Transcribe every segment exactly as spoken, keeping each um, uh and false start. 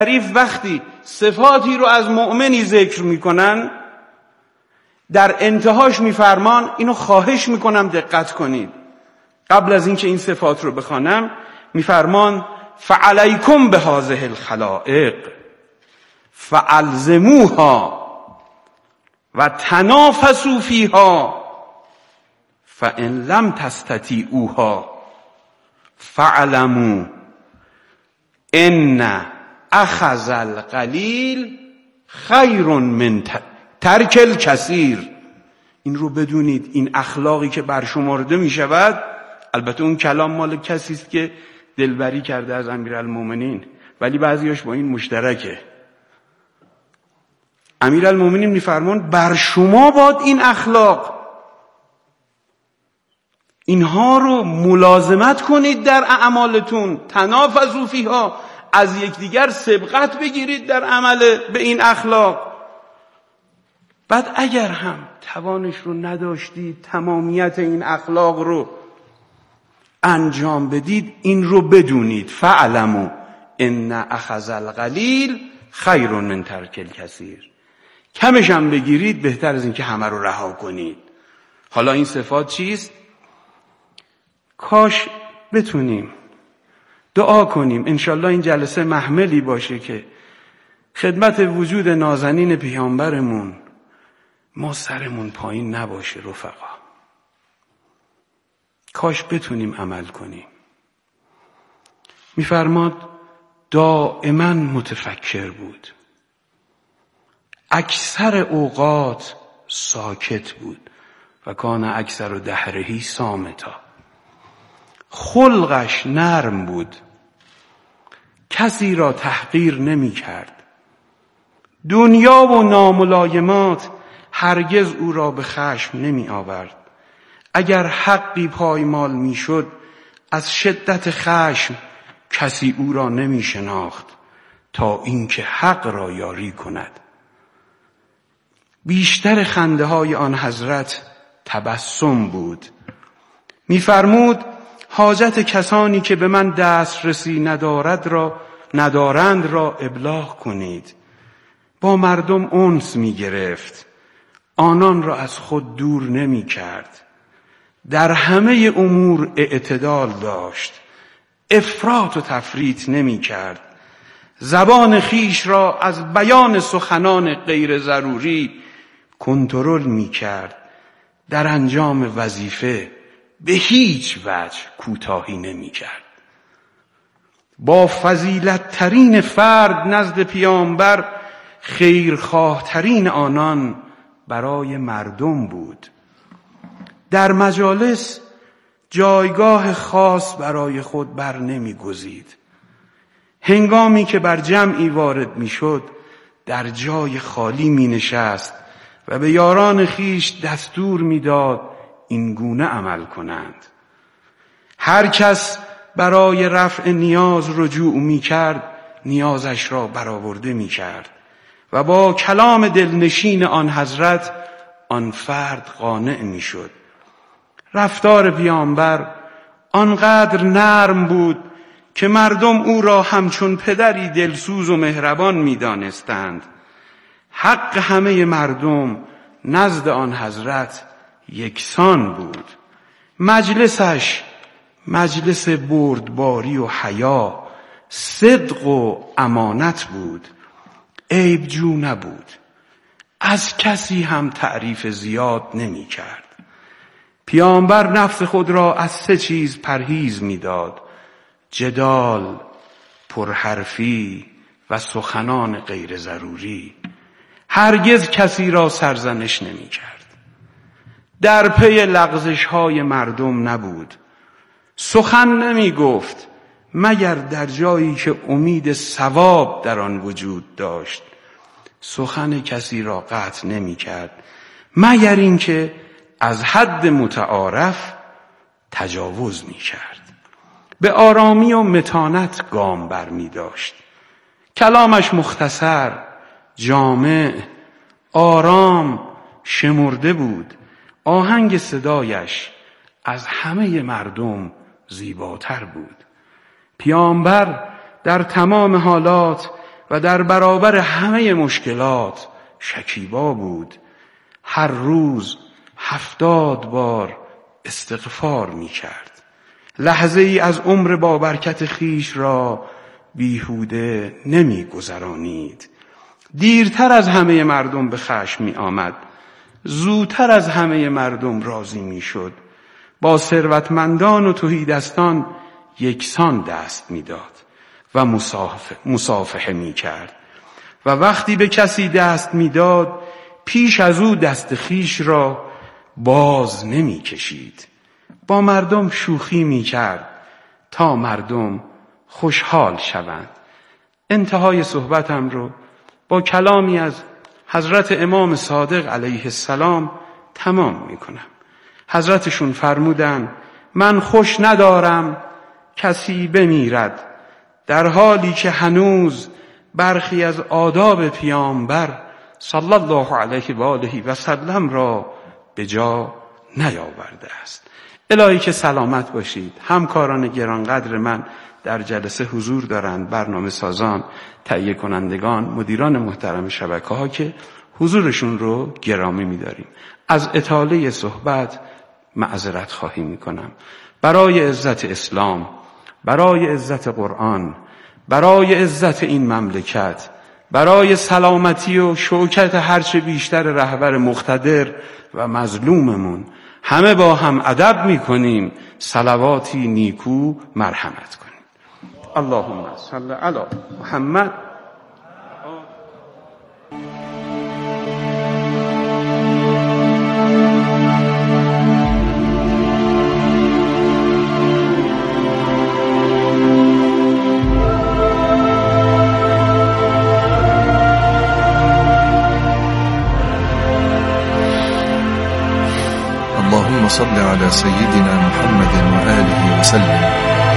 شریف وقتی صفاتی رو از مؤمنی ذکر میکنن در انتهاش میفرمان، اینو خواهش میکنم دقت کنید، قبل از اینکه این صفات رو بخوانم میفرمان فعلیکم بهذه الخلائق فالزموها و تنافسوا فیها فان لم تستطیعوها فاعلموا ان اخذ القلیل خیر من ترک الکثیر. این رو بدونید، این اخلاقی که برشمرده می شود، البته اون کلام مال کسی است که دلبری کرده از امیرالمومنین، ولی بعضیاش با این مشترکه. امیرالمومنین میفرمان بر شما باد این اخلاق، اینها رو ملازمت کنید در اعمالتون، تنافسوا فیها، از یکدیگر سبقت بگیرید در عمل به این اخلاق. بعد اگر هم توانش رو نداشتید تمامیت این اخلاق رو انجام بدید، این رو بدونید فاعلموا ان اخذ القلیل خیر من ترک الکثیر. کمش هم بگیرید بهتر از این که همه رو رها کنید. حالا این صفات چیست؟ کاش بتونیم دعا کنیم انشالله این جلسه محملی باشه که خدمت وجود نازنین پیامبرمون ما سرمون پایین نباشه. رفقا کاش بتونیم عمل کنیم. میفرماد دائما متفکر بود، اکثر اوقات ساکت بود و کان اکثر دهرهی صامتا. خلقش نرم بود، کسی را تحقیر نمی کرد. دنیا و ناملایمات هرگز او را به خشم نمی آورد. اگر حقی پایمال می شد از شدت خشم کسی او را نمی شناخت تا اینکه حق را یاری کند. بیشتر خنده های آن حضرت تبسم بود. می فرمود حاجت کسانی که به من دسترسی ندارد را ندارند را ابلاغ کنید. با مردم انس می گرفت، آنان را از خود دور نمی کرد. در همه امور اعتدال داشت، افراط و تفریط نمی کرد. زبان خیش را از بیان سخنان غیر ضروری کنترل می کرد. در انجام وظیفه به هیچ وجه کوتاهی نمی کرد. با فضیلت ترین فرد نزد پیامبر خیرخواه ترین آنان برای مردم بود. در مجالس جایگاه خاص برای خود بر نمی گزید. هنگامی که بر جمعی وارد می شد در جای خالی می نشست و به یاران خیش دستور می داد این گونه عمل کنند. هر کس برای رفع نیاز رجوع می کرد نیازش را برآورده می کرد و با کلام دلنشین آن حضرت آن فرد قانع می شد. رفتار پیامبر آنقدر نرم بود که مردم او را همچون پدری دلسوز و مهربان می دانستند. حق همه مردم نزد آن حضرت یکسان بود. مجلسش مجلس بردباری و حیا، صدق و امانت بود. عیب جو نبود، از کسی هم تعریف زیاد نمی کرد. پیامبر نفس خود را از سه چیز پرهیز می داد: جدال، پرحرفی و سخنان غیر ضروری. هرگز کسی را سرزنش نمی کرد. در پی لغزش های مردم نبود. سخن نمی گفت مگر در جایی که امید ثواب در آن وجود داشت. سخن کسی را قطع نمی کرد مگر اینکه از حد متعارف تجاوز می کرد. به آرامی و متانت گام بر می داشت. کلامش مختصر، جامع، آرام، شمرده بود. آهنگ صدایش از همه مردم زیباتر بود. پیامبر در تمام حالات و در برابر همه مشکلات شکیبا بود. هر روز هفتاد بار استغفار می کرد. لحظه ای از عمر با برکت خیش را بیهوده نمی گذرانید. دیرتر از همه مردم به خشم می آمد، زودتر از همه مردم راضی می شد. با ثروتمندان و تهیدستان یکسان دست می داد و مصافحه می کرد و وقتی به کسی دست می داد پیش از او دست خیش را باز نمی کشید. با مردم شوخی می کرد تا مردم خوشحال شوند. انتهای صحبتم رو با کلامی از حضرت امام صادق علیه السلام تمام می کنم. حضرتشون فرمودن من خوش ندارم کسی بمیرد در حالی که هنوز برخی از آداب پیامبر صلی الله علیه و آله و سلم را به جا نیاورده است. الهی که سلامت باشید. همکاران گرانقدر من در جلسه حضور دارند، برنامه سازان، تهیه کنندگان، مدیران محترم شبکه ها که حضورشون رو گرامی می‌داریم. از اطاله صحبت معذرت خواهی می‌کنم. برای عزت اسلام، برای عزت قرآن، برای عزت این مملکت، برای سلامتی و شوکت هرچه بیشتر رهبر مقتدر و مظلوممون همه با هم ادب می‌کنیم. صلواتی نیکو مرحمت کنیم. اللهم صل علی محمد. اللهم صل على سيدنا محمد وآله وسلم.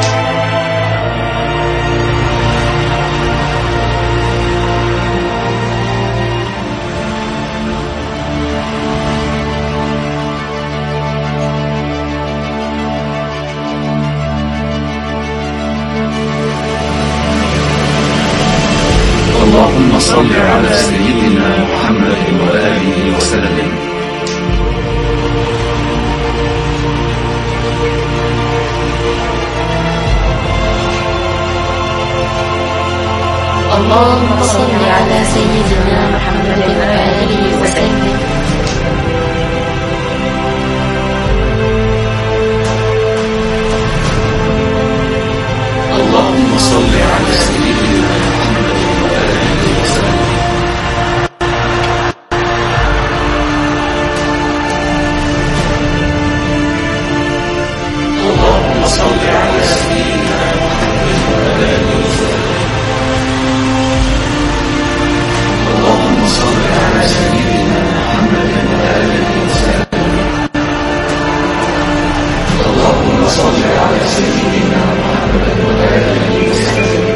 اللهم صل على سيدنا محمد وآله وسلم. اللهم صل على سيدنا محمد وآله وسلم. اللهم صل على سيدنا محمد وآله وسلم. اللهم صل على سيدنا محمد وآله وسلم. اللهم صل على سيدنا محمد وآله وسلم. اللهم صل على سيدنا محمد وآله وسلم.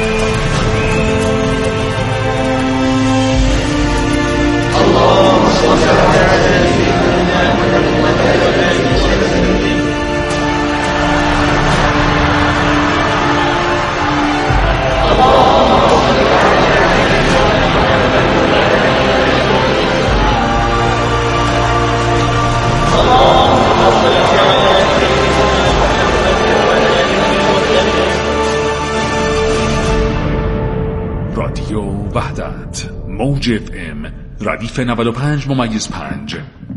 اللهم صل على سيدنا محمد وآله وسلم. رادیو وحدت موج اف ام ردیف نود و پنج ممیز پنج.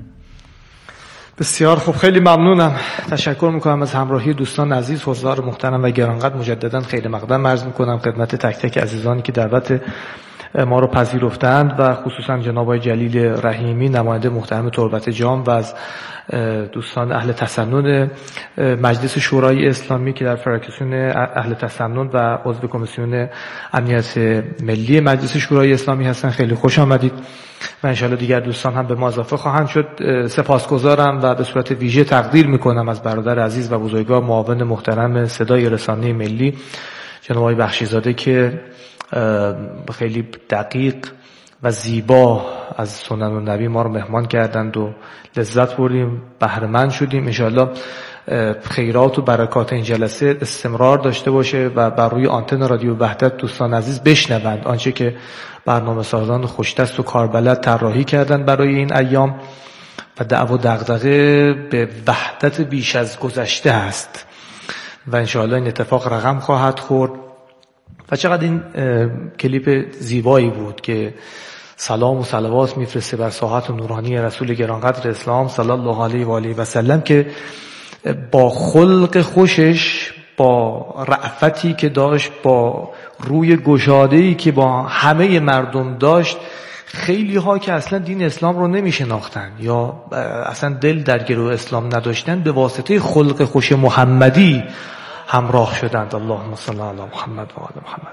بسیار خوب، خیلی ممنونم. تشکر میکنم از همراهی دوستان عزیز، حضار محترم و گرانقدر. مجددا خیلی مقدم عرض میکنم خدمت تک تک عزیزانی که دعوت ما رو پذیرفتند و خصوصا جناب آقای جلیل رحیمی نماینده محترم تربت جام و از دوستان اهل تسنن مجلس شورای اسلامی که در فراکسیون اهل تسنن و عضو کمیسیون امنیت ملی مجلس شورای اسلامی هستن. خیلی خوش آمدید و انشالله دیگر دوستان هم به ما اضافه خواهند شد. سپاسگزارم و به صورت ویژه تقدیر میکنم از برادر عزیز و بزرگوار معاون محترم صدای رسانه ملی جناب آقای بخشیزاده که خیلی دقیق و زیبا از سنن النبی ما رو مهمان کردند و لذت بردیم، بهره مند شدیم. انشاءالله خیرات و برکات این جلسه استمرار داشته باشه و بر روی آنتن رادیو وحدت دوستان عزیز بشنوند آنچه که برنامه سازان خوشدست و کاربلد طراحی کردن برای این ایام و دعوا و دغدغه به وحدت بیش از گذشته است و انشاءالله این اتفاق رقم خواهد خورد. و چقدر این کلیپ زیبایی بود که سلام و صلوات میفرسته بر ساحت نورانی رسول گرانقدر اسلام صلی الله علیه و آله و سلم که با خلق خوشش، با رأفتی که داشت، با روی گشاده‌ای که با همه مردم داشت، خیلی ها که اصلا دین اسلام رو نمی شناختن یا اصلا دل در گرو اسلام نداشتن به واسطه خلق خوش محمدی همراه شدند. اللهم صل علی محمد و آل محمد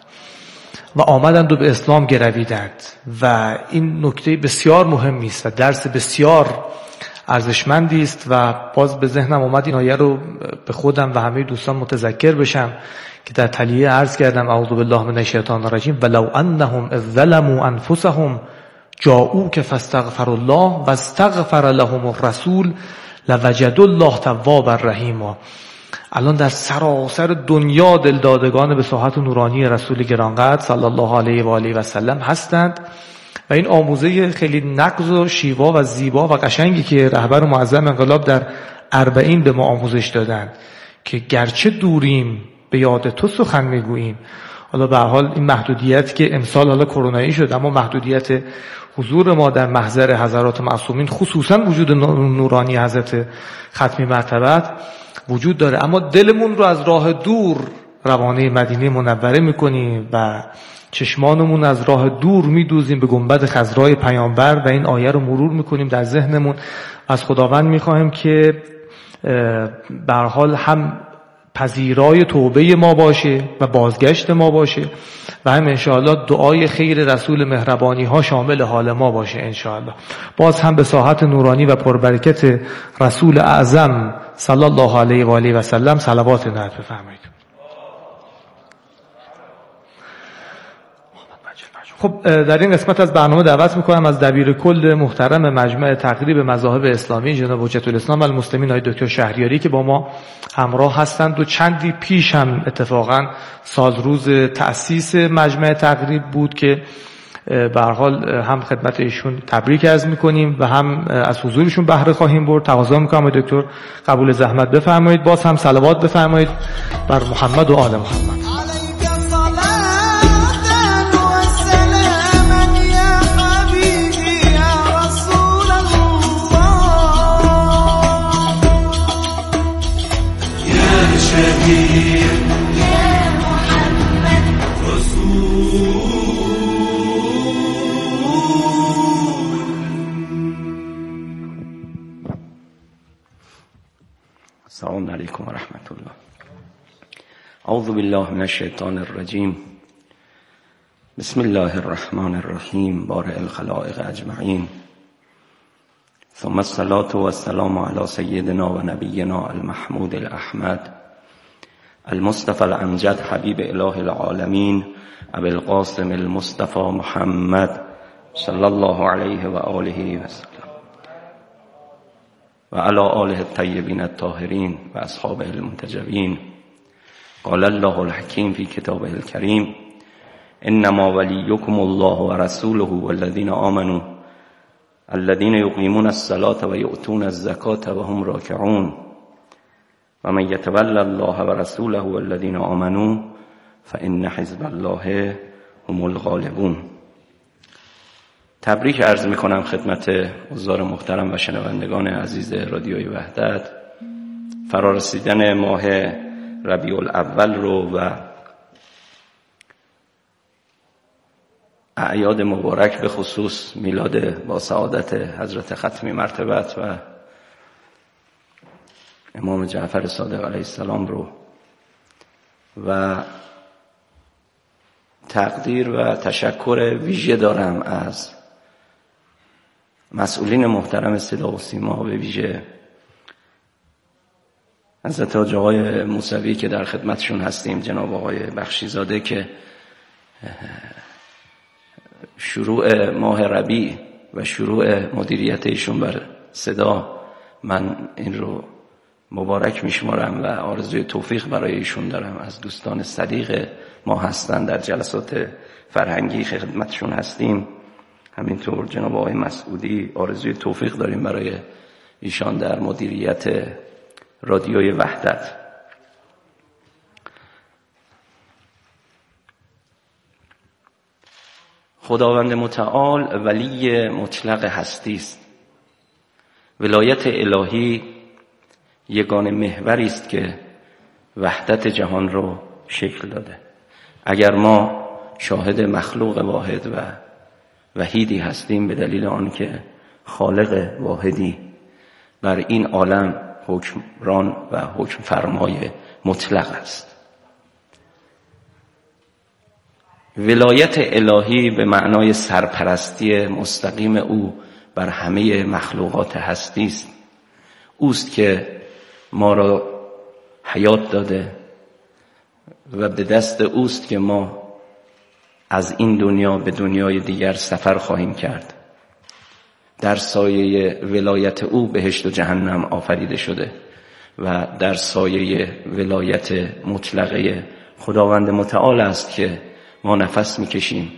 و آمدند و به اسلام گرویدند. و این نکته بسیار مهمی است و درس بسیار ارزشمندی است و باز به ذهنم اومد این آیه رو به خودم و همه دوستان متذکر بشم که در تلیه عرض کردم اعوذ بالله من الشیطان الرجیم ولو انهم اذ ظلموا انفسهم جاءوک فاستغفروا الله واستغفر لهم الرسول لوجدوا الله توابا رحیما. الان در سراسر دنیا دلدادگان به ساحت نورانی رسول گرانقدر صلی الله علیه و آله و سلم هستند و این آموزه خیلی نغز و شیوا و زیبا و قشنگی که رهبر معظم انقلاب در اربعین به ما آموزش دادند که گرچه دوریم به یاد تو سخن میگوییم. حالا به هر حال این محدودیت که امسال حالا کرونایی شد اما محدودیت حضور ما در محضر حضرات معصومین خصوصا وجود نورانی حضرت ختمی مرتبت وجود داره، اما دلمون رو از راه دور روانه مدینه منوره میکنیم و چشمانمون از راه دور میدوزیم به گنبد خضرای پیامبر و این آیه رو مرور میکنیم در ذهنمون. از خداوند میخواهیم که به هر حال هم پذیرای توبه ما باشه و بازگشت ما باشه و هم انشاءالله دعای خیر رسول مهربانی ها شامل حال ما باشه انشاءالله. باز هم به ساحت نورانی و پربرکت رسول اعظم صلی الله علیه و آله و سلم صلوات نعت بفرمایید. خب در این قسمت از برنامه دعوت میکنم از دبیر کل محترم مجمع تقریب مذاهب اسلامی جناب حجت الاسلام و المسلمین آقای دکتر شهریاری که با ما همراه هستند و چندی پیش هم اتفاقا سالروز تأسیس مجمع تقریب بود که به هر حال هم خدمت ایشون تبریک عرض میکنیم و هم از حضورشون بهره خواهیم برد. تقاضا میکنم آقای دکتر قبول زحمت بفرمایید، باز هم صلوات بفرمایید بر محمد و آل محمد. السلام علیکم و رحمت الله. اعوذ بالله من الشیطان الرجیم. بسم الله الرحمن الرحیم. بارئ الخلائق اجمعین. ثم الصلاة والسلام على سیدنا و نبینا المحمود الاحمد المصطفى الامجد حبیب اله العالمین ابی القاسم المصطفى محمد صلی الله علیه و آله و سلم و علی آله الطیبین الطاهرین و اصحابه المنتجبین. قال الله الحکیم فی کتابه الکریم انما ولیکم الله و رسوله والذین آمنوا الذين يقيمون الصلاة ويؤتون الزكاة وهم راكعون ومن يتولى الله ورسوله والذين آمنوا فإن حزب الله هم الغالبون. تبریک عرض میکنم خدمت حضار محترم و شنوندگان عزیز رادیوی وحدت فرارسیدن ماه ربیع الاول رو و اعیاد مبارک به خصوص میلاد با سعادت حضرت ختمی مرتبت و امام جعفر صادق علیه السلام رو و تقدیر و تشکر ویژه دارم از مسئولین محترم صدا و سیما، به ویژه حضرت حاج آقای موسوی که در خدمتشون هستیم، جناب آقای بخشیزاده که شروع ماه ربیع و شروع مدیریت ایشون بر صدا من این رو مبارک میشمارم و آرزوی توفیق برای ایشون دارم. از دوستان صدیق ما هستن، در جلسات فرهنگی خدمتشون هستیم. همینطور جناب آقای مسعودی آرزوی توفیق داریم برای ایشان در مدیریت رادیوی وحدت. خداوند متعال ولی مطلق هستی است. ولایت الهی یگانه محوری است که وحدت جهان رو شکل داده. اگر ما شاهد مخلوق واحد و وحیدی هستیم به دلیل آنکه خالق واحدی بر این عالم حکمران و حکم فرمای مطلق است. ولایت الهی به معنای سرپرستی مستقیم او بر همه مخلوقات هستی است. اوست که ما را حیات داده و به دست اوست که ما از این دنیا به دنیای دیگر سفر خواهیم کرد. در سایه ولایت او بهشت و جهنم آفریده شده و در سایه ولایت مطلقه خداوند متعال است که ما نفس میکشیم،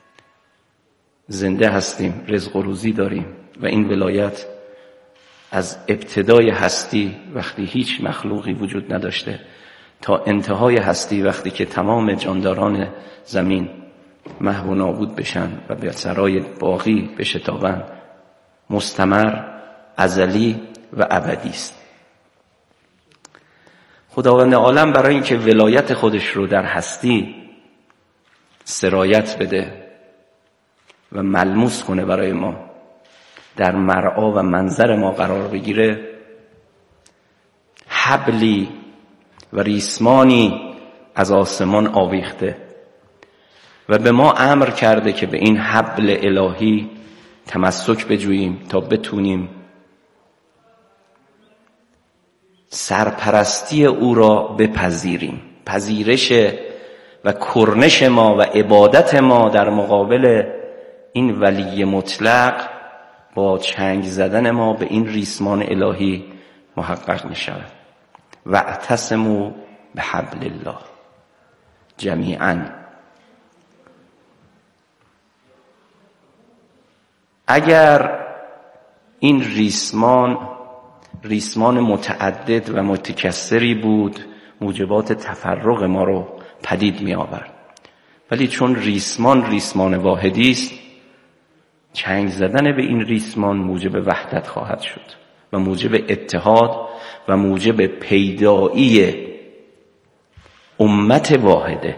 زنده هستیم، رزق و روزی داریم و این ولایت از ابتدای هستی وقتی هیچ مخلوقی وجود نداشته تا انتهای هستی وقتی که تمام جانداران زمین محو و نابود بشن و به سرای باقی بشتابند، مستمر، ازلی و ابدی است. خداوند عالم برای اینکه ولایت خودش رو در هستی سرایت بده و ملموس کنه برای ما، در مرعا و منظر ما قرار بگیره، حبلی و ریسمانی از آسمان آویخته و به ما امر کرده که به این حبل الهی تمسک بجوییم تا بتونیم سرپرستی او را بپذیریم. پذیرش و کرنش ما و عبادت ما در مقابل این ولی مطلق با چنگ زدن ما به این ریسمان الهی محقق می شود. واعتصموا بحبل الله جمیعا. اگر این ریسمان ریسمان متعدد و متکثری بود موجبات تفرق ما رو پدید می آورد، ولی چون ریسمان ریسمان واحدی است، چنگ زدن به این ریسمان موجب وحدت خواهد شد و موجب اتحاد و موجب پیدایی امت واحده.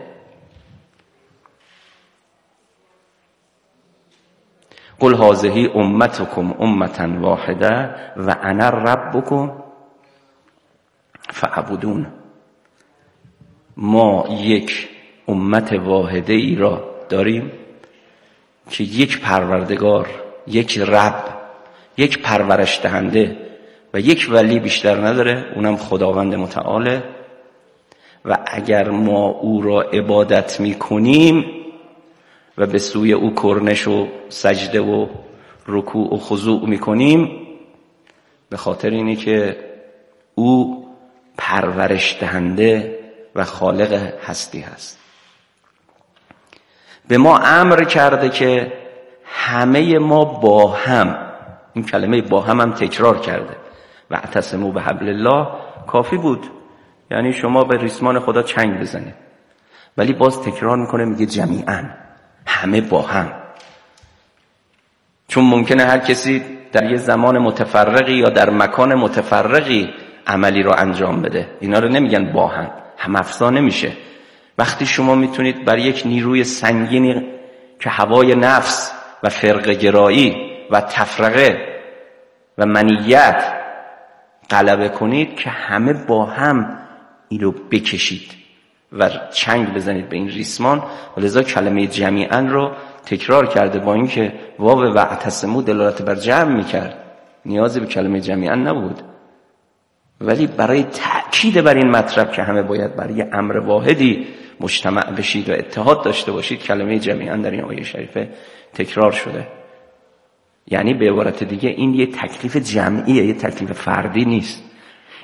قل هذه امتکم امة واحده و انا ربکم فاعبدون. ما یک امت واحده ای را داریم که یک پروردگار، یک رب، یک پرورش دهنده و یک ولی بیشتر نداره، اونم خداوند متعاله. و اگر ما او را عبادت می کنیم و به سوی او کرنش و سجده و رکوع و خضوع می کنیم، به خاطر اینه که او پرورش دهنده و خالق هستی هست. به ما امر کرده که همه ما با هم، این کلمه با هم هم تکرار کرده، واعتصموا بحبل الله کافی بود، یعنی شما به ریسمان خدا چنگ بزنید، ولی باز تکرار میکنه میگه جمیعا، همه با هم. چون ممکنه هر کسی در یه زمان متفرقی یا در مکان متفرقی عملی رو انجام بده، اینا رو نمیگن با هم، هم افزا نمیشه. وقتی شما میتونید بر یک نیروی سنگینی که هوای نفس و فرقه گرایی و تفرقه و منیت غلبه کنید که همه با هم این رو بکشید و چنگ بزنید به این ریسمان، و لذا کلمه جمیعا رو تکرار کرده، با اینکه واو واعتصموا دلالت بر جمع میکرد، نیازی به کلمه جمیعا نبود، ولی برای تأکید بر این مطلب که همه باید برای امر واحدی مجتمع بشید و اتحاد داشته باشید، کلمه جمیعا در این آیه شریفه تکرار شده. یعنی به عبارت دیگه این یه تکلیف جمعیه، یه تکلیف فردی نیست.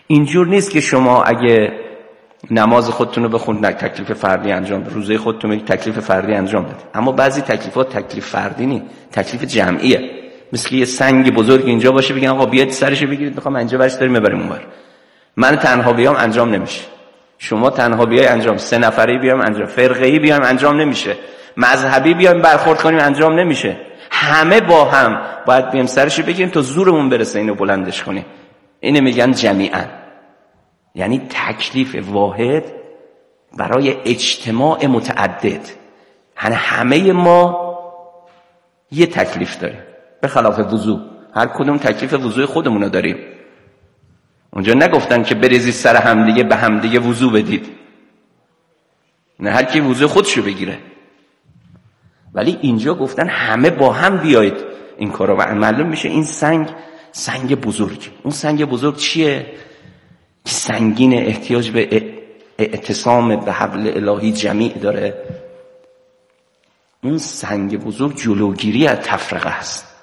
اینجور نیست که شما اگه نماز خودتون رو بخونید تکلیف فردی انجام بدید، روزه خودتون رو تکلیف فردی انجام بدید. اما بعضی تکلیفات تکلیف فردی نیست، تکلیف جمعیه. مثل یه سنگ بزرگ اینجا باشه بگن آقا بیاید سرشو بگیرید میخوام اینجا برش داریم ببریم اونور. من تنها بیام انجام نمیشه، شما تنها بیای انجام، سه نفری بیام انجام، فرقه‌ای بیام انجام نمیشه، مذهبی بیام برخورد کنیم انجام نمیشه. همه با هم باید بیام سرشو بگیریم تا زورمون برسه اینو بلندش کنیم. اینو میگن جمیعا، یعنی تکلیف واحد برای اجتماع متعدد. یعنی همه ما یه تکلیف داریم، به خلاف وضو هر کدوم تکلیف وضوی خودمونو داریم. اونجا نگفتن که بریزید سر همدیگه به همدیگه وضو بدید، نه، هر کی وضو خودشو بگیره. ولی اینجا گفتن همه با هم بیایید این کارو. و معلوم میشه این سنگ سنگ بزرگ. اون سنگ بزرگ چیه؟ که سنگین، احتیاج به اعتصام به حبل الهی جمیع داره. اون سنگ بزرگ جلوگیری از تفرقه است.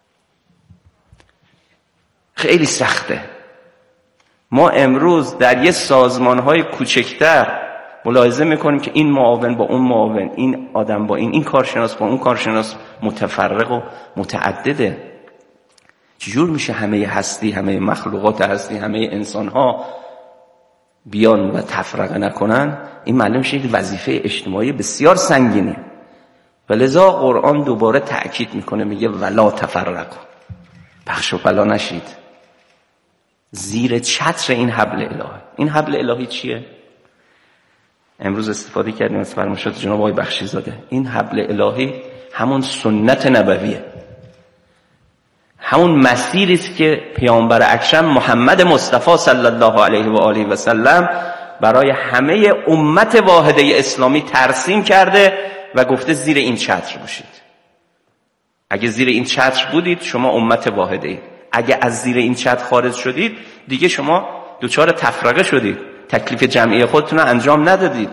خیلی سخته. ما امروز در یه سازمان‌های کوچکتر ملاحظه میکنیم که این معاون با اون معاون، این آدم با این، این کارشناس با اون کارشناس، متفرق و متعدده. چجور میشه همه هستی، همه مخلوقات هستی، همه انسان‌ها بیان و تفرقه نکنن؟ این معلوم میشه یک وظیفه اجتماعی بسیار سنگینه. و لذا قرآن دوباره تأکید میکنه، میگه ولا تفرقوا، پخش و پلا نشید زیر چتر این حبل الهی. این حبل الهی چیه؟ امروز استفاده کردیم از فرمایشات جناب آقای بخشیزاده. این حبل الهی همون سنت نبویه، همون مسیری است که پیامبر اکرم محمد مصطفی صلی الله علیه و آله و سلم برای همه امت واحده اسلامی ترسیم کرده و گفته زیر این چتر باشید. اگه زیر این چتر بودید شما امت واحده اید. اگه از زیر این چتر خارج شدید دیگه شما دوچار تفرقه شدید، تکلیف جمعی خودتون رو انجام ندادید.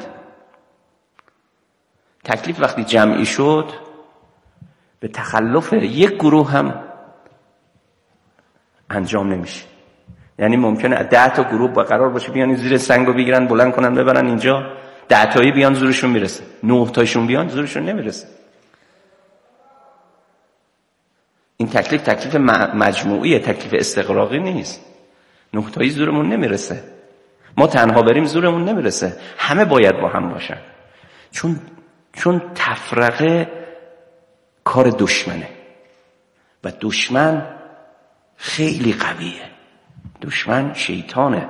تکلیف وقتی جمعی شد به تخلف یک گروه هم انجام نمیشه. یعنی ممکنه ده تا گروه با قرار باشه بیان زیر سنگو بگیرن بلند کنن ببرن اینجا، ده تایی بیان زورشون میرسه، نه تایشون بیان زورشون نمیرسه. این تکلیف تکلیف مجموعیه، تکلیف استقراقی نیست. نه تایی زورمون نمیرسه، ما تنها بریم زورمون نمیرسه، همه باید با هم باشن. چون چون تفرقه کار دشمنه و دشمن خیلی قویه. دشمن شیطانه،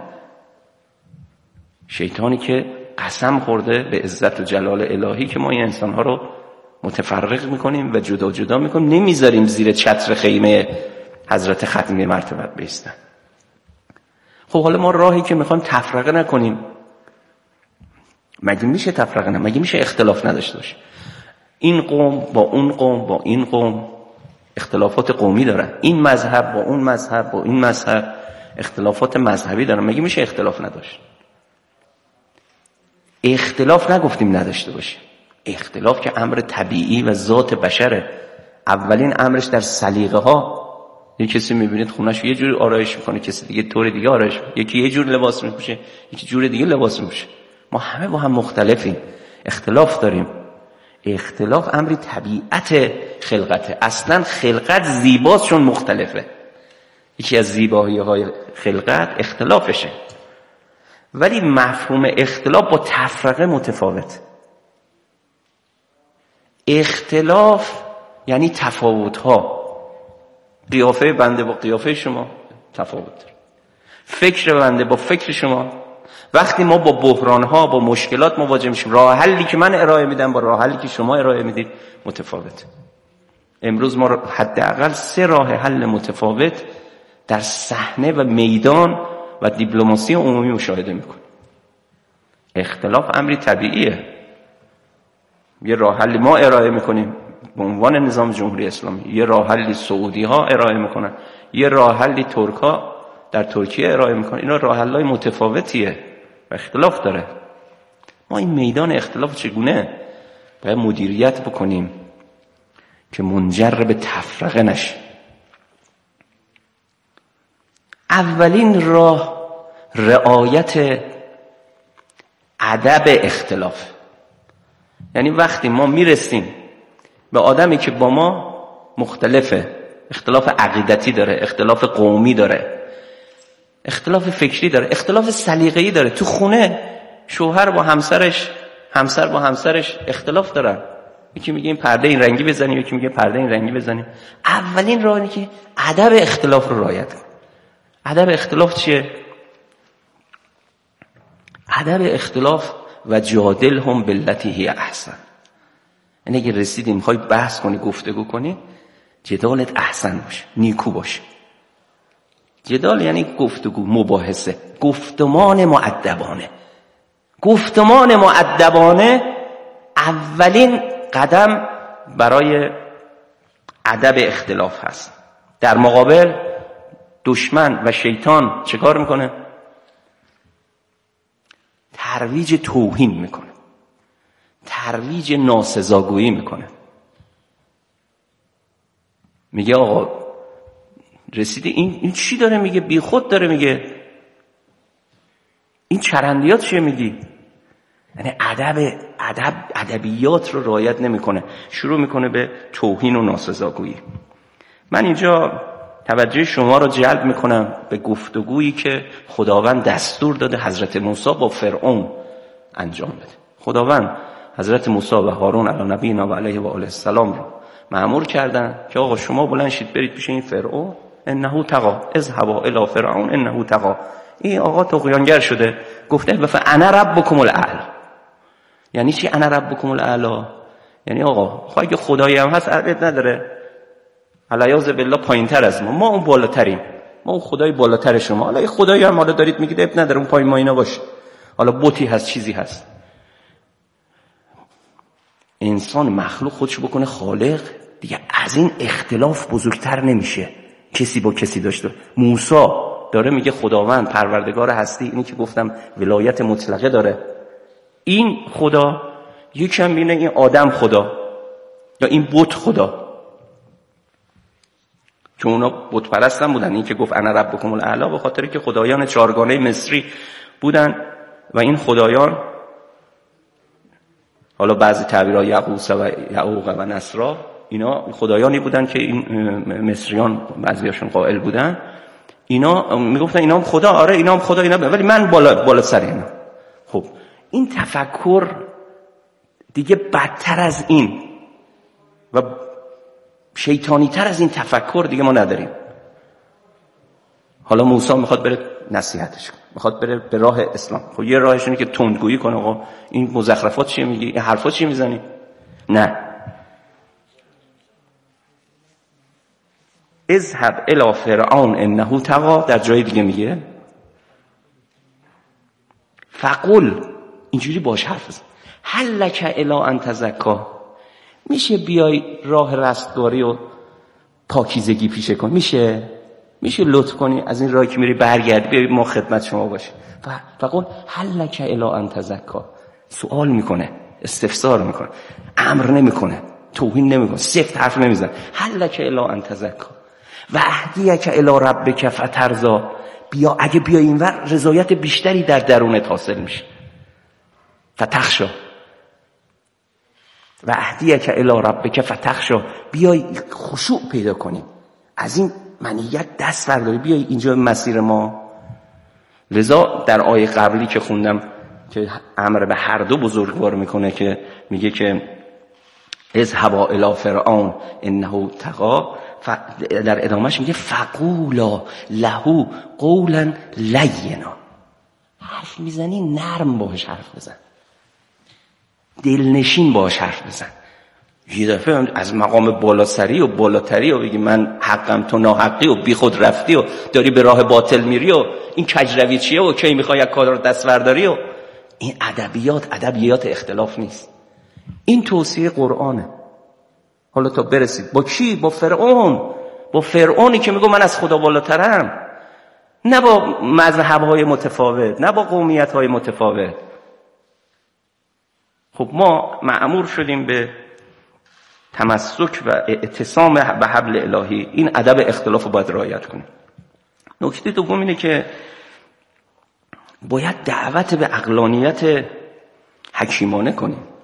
شیطانی که قسم خورده به عزت و جلال الهی که ما این انسانها رو متفرق میکنیم و جدا جدا میکنیم، نمیذاریم زیر چتر خیمه حضرت ختمی مرتبت بیستن. خب حالا ما راهی که میخوایم تفرقه نکنیم، مگه میشه تفرقه نه؟ مگه میشه اختلاف نداشته باشه؟ این قوم با اون قوم با این قوم اختلافات قومی دارن، این مذهب با اون مذهب با این مذهب اختلافات مذهبی دارن، مگه میشه اختلاف نداشت؟ اختلاف نگفتیم نداشته باشه، اختلاف که امر طبیعی و ذات بشره. اولین امرش در سلیقه ها. یه کسی میبینید خونش یه جور آرایش میکنه، کسی دیگه طور دیگه آرایش میکنه، یکی یه جور لباس میپوشه، یکی جور دیگه لباس میپوشه. ما همه با هم مختلفیم، اختلاف داریم. اختلاف امری طبیعت خلقته. اصلا خلقت زیباست چون مختلفه. یکی از زیبایی های خلقت اختلافشه. ولی مفهوم اختلاف با تفرقه متفاوت. اختلاف یعنی تفاوت ها. قیافه بنده با قیافه شما تفاوت داره، فکر بنده با فکر شما. وقتی ما با بحران ها با مشکلات مواجه میشیم، راه حلی که من ارائه میدم با راه حلی که شما ارائه میدید متفاوت. امروز ما حداقل سه راه حل متفاوت در صحنه و میدان و دیپلماسی عمومی مشاهده میکنیم. اختلاف امری طبیعیه. یه راه حلی ما ارائه میکنیم به عنوان نظام جمهوری اسلامی، یه راه حلی سعودی ها ارائه میکنن، یه راه حلی ترک ها در ترکیه ارائه میکنن. اینا راه حل‌های متفاوتیه و اختلاف داره. ما این میدان اختلاف چگونه باید مدیریت بکنیم که منجر به تفرقه نشه. اولین راه رعایت ادب اختلاف. یعنی وقتی ما میرسیم به آدمی که با ما مختلفه، اختلاف عقیدتی داره، اختلاف قومی داره، اختلاف فکری داره، اختلاف سلیقه‌ای داره، تو خونه شوهر با همسرش، همسر با همسرش اختلاف دارن، یکی میگه این پرده این رنگی بزنیم، یکی میگه پرده این رنگی بزنیم. اولین راه اینه که ادب اختلاف رو رعایت کن. ادب اختلاف چیه؟ ادب اختلاف و جادلهم بالتی هی احسن. یعنی اگه رسیدی میخوای بحث کنی، گفتگو کنی، جدالت احسن باشه، نیکو باشه. جدال یعنی گفتگو، مباحثه، گفتمان مؤدبانه. گفتمان مؤدبانه اولین قدم برای ادب اختلاف هست. در مقابل دشمن و شیطان چه کار میکنه؟ ترویج توهین میکنه، ترویج ناسزاگویی میکنه. میگه آقا رسیده این این چی داره میگه؟ بی خود داره میگه. این چرندیات چیه میگی؟ یعنی ادب ادب ادبیات رو رعایت نمیکنه، شروع میکنه به توهین و ناسزاگویی. من اینجا توجه شما رو جلب میکنم به گفتگویی که خداوند دستور داده حضرت موسی با فرعون انجام بده. خداوند حضرت موسی و هارون علی نبینا و علیه و آله السلام رو مأمور کردن که آقا شما بلند شید برید پیش این فرعون، انه طغی، اذهبا الی فرعون انه طغی. این آقا طغیانگر شده، گفته بف انا ربکم الاعلی. یعنی چی انا ربکم الاعلی؟ یعنی آقا خواهی که خدایی هم هست عدد نداره، علیاذ بالله پایین‌تر از ما، ما اون بالاتریم، ما اون خدای بالاتر شما. حالا این خدایی هم حالا دارید میگید اب نداره، اون پایین ما اینا باشه، حالا بوتی هست، چیزی هست. انسان مخلوق خودش بکنه خالق، دیگه از این اختلاف بزرگتر نمیشه کسی با کسی داشته. موسی داره میگه خداوند پروردگار هستی، اینی که گفتم ولایت مطلقه داره، این خدا، یکم بینه این آدم خدا یا این بت خدا، چون اونا بت پرستن بودن. این که گفت انا ربکم الاعلی به خاطر که خدایان چهارگانه مصری بودن و این خدایان، حالا بعضی تعبیرها یعوس و یعوق و نصرا، اینا خدایانی بودن که این مصریان بعضیاشون قائل بودن، اینا میگفتن اینا هم خدا، آره اینا هم خدا، اینا ولی من بالا بالا سر اینا. خب این تفکر دیگه بدتر از این و شیطانی تر از این تفکر دیگه ما نداریم. حالا موسی میخواد بره نصیحتش کنه، میخواد بره به راه اسلام. خب یه راهش اینه که تندگویی کنه، آقا این مزخرفات چیه میگی، این حرفا چیه میزنی؟ نه، اذهب الی فرعون انه طغی. در جای دیگه میگه فقل، اینجوری باش حرف بزن، هل لک الی ان تزکی، میشه بیای راه رستگاری و پاکیزگی پیشه کن؟ میشه میشه لطف کنی از این راهی که میری برگرد بیای ما خدمت شما باشی؟ فقل هل لک الی ان تزکی. سوال میکنه، استفسار میکنه، امر نمیکنه، توهین نمیکنه، سفت حرف نمیزنه. هل لک الی ان تزکی و اهدیک الی ربک فترضی. بیا اگه بیا اینور رضایت بیشتری در درونت حاصل میشه. فتخشی و اهدیک الی ربک فتخشی، بیای خشوع پیدا کنی، از این منیت دست برداری، بیای اینجا مسیر ما. لذا در آیه قبلی که خوندم که امر به هر دو بزرگوار میکنه، که میگه که اذهبا الی فرعون انه طغی، در ادامهش میگه فقولا له قولا لینا. حرف میزنی نرم باهاش حرف بزن، دلنشین باهاش حرف بزن. یه دفعه از مقام بالاسری و بالاتری و بگی من حقم تو ناحقی و بی خود رفتی و داری به راه باطل میری و این کجروی چیه و کی میخوای یک کار رو دست برداری، و این ادبیات ادبیات اختلاف نیست، این توصیه قرآنه. حالا تا برسید با کی؟ با فرعون، با فرعونی که میگه من از خدا بالاترم، نه با مذهب‌های متفاوت، نه با قومیت‌های متفاوت. خب ما مأمور شدیم به تمسک و اعتصام به حبل الهی. این ادب اختلاف رو باید رعایت کنیم. نکته دوم اینه که باید دعوت به عقلانیت حکیمانه کنیم.